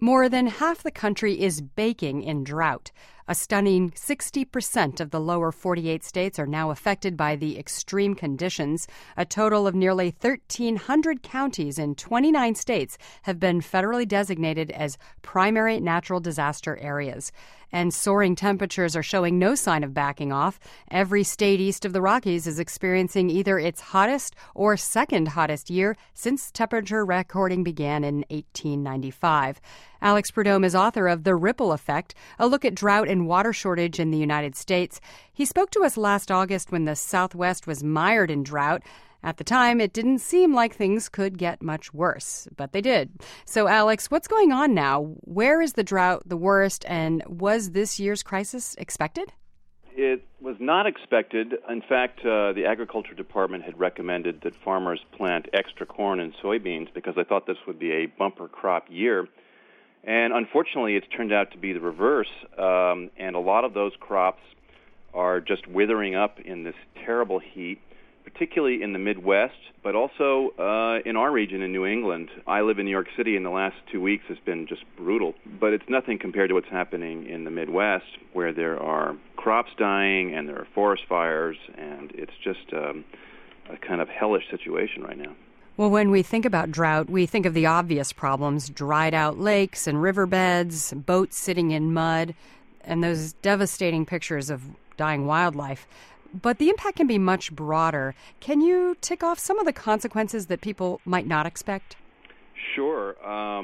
More than half the country is baking in drought. A stunning 60% of the lower 48 states are now affected by the extreme conditions. A total of nearly 1,300 counties in 29 states have been federally designated as primary natural disaster areas. And soaring temperatures are showing no sign of backing off. Every state east of the Rockies is experiencing either its hottest or second hottest year since temperature recording began in 1895. Alex Prudhomme is author of The Ripple Effect, a look at drought and water shortage in the United States. He spoke to us last August when the Southwest was mired in drought. At the time, it didn't seem like things could get much worse, but they did. So, Alex, what's going on now? Where is the drought the worst, and was this year's crisis expected? It was not expected. In fact, the Agriculture Department had recommended that farmers plant extra corn and soybeans because they thought this would be a bumper crop year. And unfortunately, it's turned out to be the reverse, and a lot of those crops are just withering up in this terrible heat, particularly in the Midwest, but also in our region in New England. I live in New York City, and the last 2 weeks has been just brutal. But it's nothing compared to what's happening in the Midwest, where there are crops dying and there are forest fires, and it's just a kind of hellish situation right now. Well, when we think about drought, we think of the obvious problems: dried out lakes and riverbeds, boats sitting in mud, and those devastating pictures of dying wildlife. But the impact can be much broader. Can you tick off some of the consequences that people might not expect? Sure.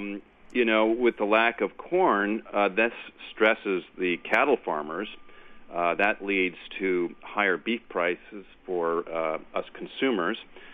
With the lack of corn, this stresses the cattle farmers. That leads to higher beef prices for us consumers.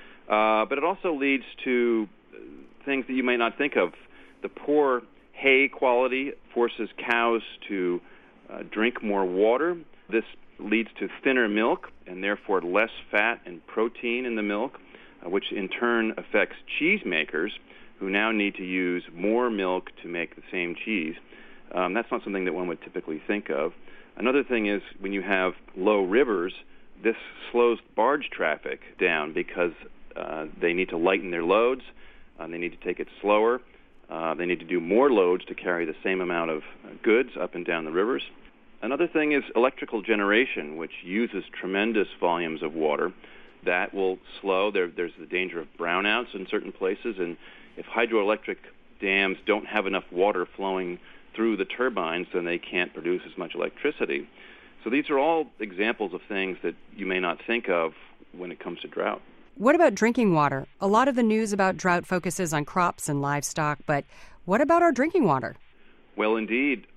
But it also leads to things that you may not think of. The poor hay quality forces cows to drink more water. This leads to thinner milk and therefore less fat and protein in the milk, which in turn affects cheese makers who now need to use more milk to make the same cheese. That's not something that one would typically think of. Another thing is when you have low rivers, this slows barge traffic down because they need to lighten their loads. They need to take it slower. They need to do more loads to carry the same amount of goods up and down the rivers. Another thing is electrical generation, which uses tremendous volumes of water. That will slow. There's the danger of brownouts in certain places, and if hydroelectric dams don't have enough water flowing through the turbines, then they can't produce as much electricity. So these are all examples of things that you may not think of when it comes to drought. What about drinking water? A lot of the news about drought focuses on crops and livestock, but what about our drinking water? Well, indeed,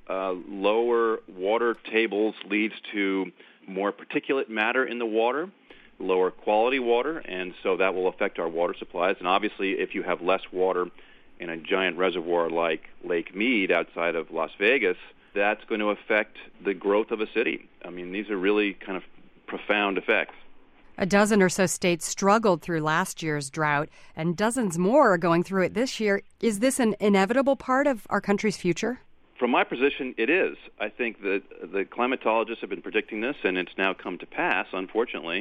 lower water tables leads to more particulate matter in the water, lower quality water, and so that will affect our water supplies. And obviously, if you have less water in a giant reservoir like Lake Mead outside of Las Vegas, that's going to affect the growth of a city. I mean, these are really kind of profound effects. A dozen or so states struggled through last year's drought, and dozens more are going through it this year. Is this an inevitable part of our country's future? From my position, it is. I think that the climatologists have been predicting this, and it's now come to pass, unfortunately.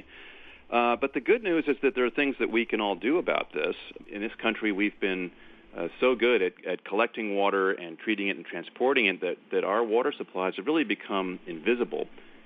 But the good news is that there are things that we can all do about this. In this country, we've been so good at collecting water and treating it and transporting it that our water supplies have really become invisible.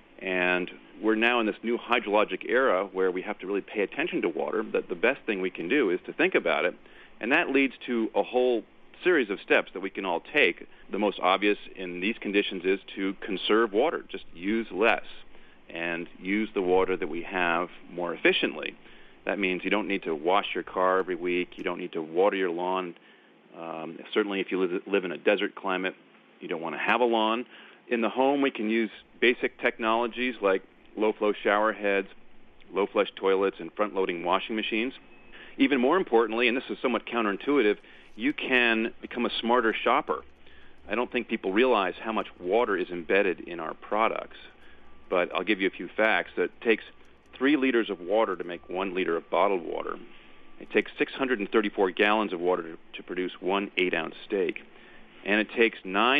And we're now in this new hydrologic era where we have to really pay attention to water. That the best thing we can do is to think about it, and that leads to a whole series of steps that we can all take. The most obvious in these conditions is to conserve water. Just use less and use the water that we have more efficiently. That means you don't need to wash your car every week. You don't need to water your lawn. Certainly if you live in a desert climate, you don't want to have a lawn. In the home, we can use basic technologies like low-flow shower heads, low-flush toilets, and front-loading washing machines. Even more importantly, and this is somewhat counterintuitive, you can become a smarter shopper. I don't think people realize how much water is embedded in our products, but I'll give you a few facts. It takes 3 liters of water to make 1 liter of bottled water. It takes 634 gallons of water to produce 1 8-ounce steak. And it takes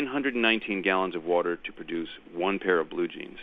919 gallons of water to produce 1 pair of blue jeans.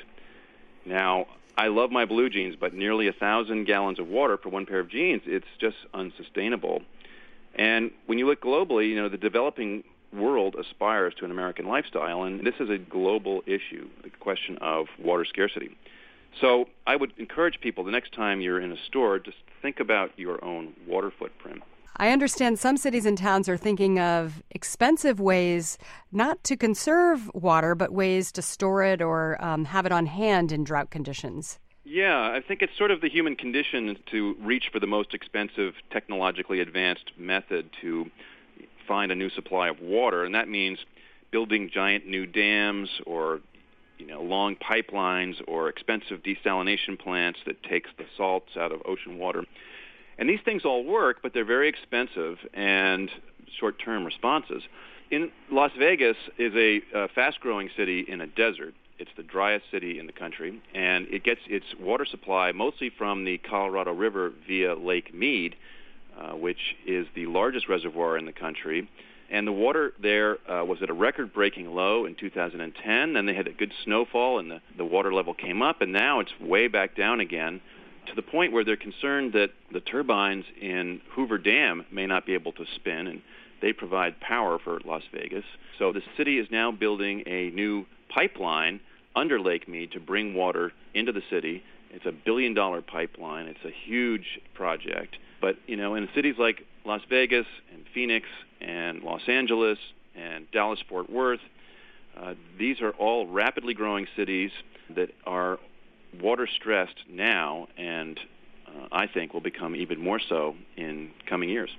Now, I love my blue jeans, but nearly 1,000 gallons of water for 1 pair of jeans, it's just unsustainable. And when you look globally, the developing world aspires to an American lifestyle, and this is a global issue, the question of water scarcity. So I would encourage people, the next time you're in a store, just think about your own water footprint. I understand some cities and towns are thinking of expensive ways not to conserve water, but ways to store it or have it on hand in drought conditions. Yeah, I think it's sort of the human condition to reach for the most expensive, technologically advanced method to find a new supply of water, and that means building giant new dams or long pipelines or expensive desalination plants that takes the salts out of ocean water. And these things all work, but they're very expensive and short-term responses. In Las Vegas is a fast-growing city in a desert. It's the driest city in the country, and it gets its water supply mostly from the Colorado River via Lake Mead, which is the largest reservoir in the country. And the water there was at a record-breaking low in 2010. Then they had a good snowfall, and the water level came up, and now it's way back down again, to the point where they're concerned that the turbines in Hoover Dam may not be able to spin, and they provide power for Las Vegas. So the city is now building a new pipeline under Lake Mead to bring water into the city. It's a $1 billion pipeline. It's a huge project. But, in cities like Las Vegas and Phoenix and Los Angeles and Dallas-Fort Worth, these are all rapidly growing cities that are water-stressed now, and I think will become even more so in coming years.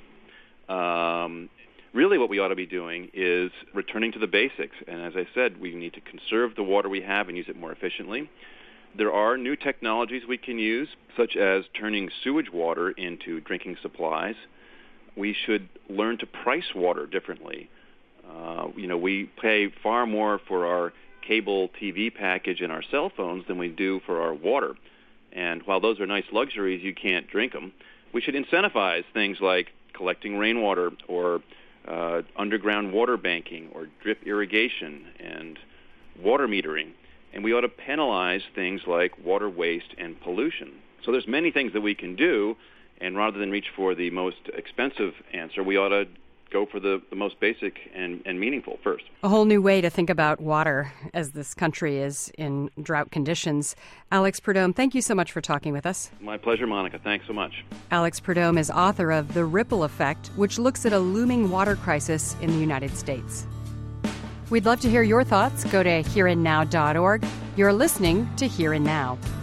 Really what we ought to be doing is returning to the basics. And as I said, we need to conserve the water we have and use it more efficiently. There are new technologies we can use, such as turning sewage water into drinking supplies. We should learn to price water differently. We pay far more for our cable TV package and our cell phones than we do for our water. And while those are nice luxuries, you can't drink them. We should incentivize things like collecting rainwater or underground water banking or drip irrigation and water metering. And we ought to penalize things like water waste and pollution. So there's many things that we can do, and rather than reach for the most expensive answer, we ought to go for the most basic and meaningful first. A whole new way to think about water as this country is in drought conditions. Alex Prud'homme, thank you so much for talking with us. My pleasure, Monica. Thanks so much. Alex Prud'homme is author of The Ripple Effect, which looks at a looming water crisis in the United States. We'd love to hear your thoughts. Go to hereandnow.org. You're listening to Here and Now.